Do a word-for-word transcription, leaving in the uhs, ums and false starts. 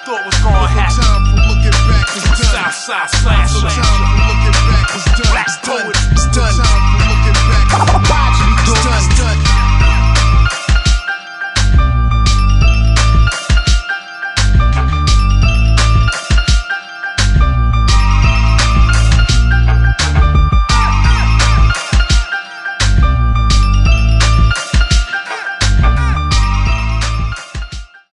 thought was gonna happen. Time for looking back is done. Southside slash No time for looking back is done.